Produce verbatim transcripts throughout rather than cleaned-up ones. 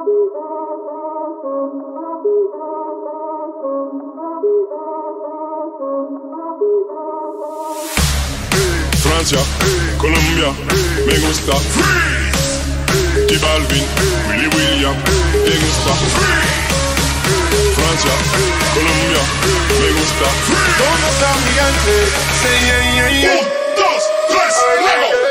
Francia, Colombia, me gusta. J Balvin, Willy William, me gusta. Francia, Colombia, me gusta. ¿Dónde está mi gente? Sí, yeah, yeah, yeah. Un, dos, tres, luego.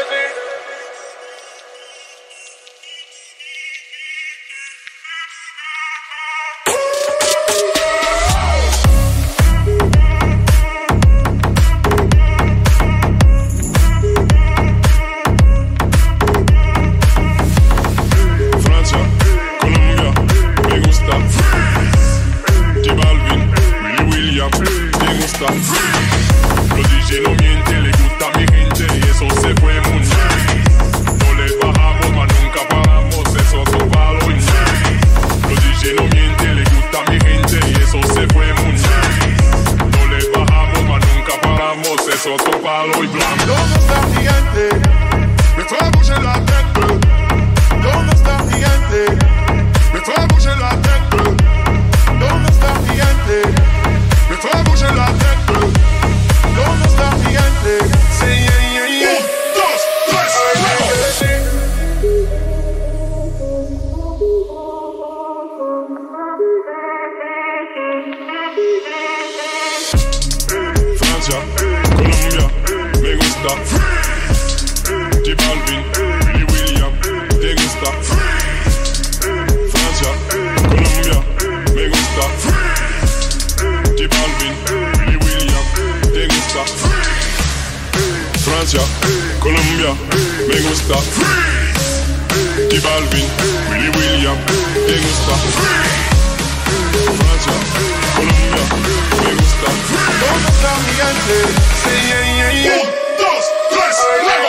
Los D J no mienten, le gusta a mi gente y eso se fue muy nice. No le bajamos, mas nunca paramos, eso es un palo y nice. Los D J no mienten, le gusta a mi gente y eso se fue muy nice. No le bajamos, mas nunca paramos, eso es un palo y blanco. ¿Dónde está mi gente? Me fue a bouger la tête. ¿Dónde está mi gente? Me fue a bouger la tête. ¿Dónde está mi gente? Me fue a bouger la tête. ¿Dónde está mi gente? Sí, yeah, yeah, yeah. Un, dos, tres, luego. Francia, Colombia, me gusta. J Balvin, Willy William, te gusta. Francia, Colombia, me gusta. J Balvin, Willy William, te gusta. Francia, Colombia, me gusta. J Balvin, Willy William, te gusta. Francia, Colombia, me gusta. ¿Dónde está mi gente? Sí, yeah, yeah, yeah. Un, dos, tres, luego.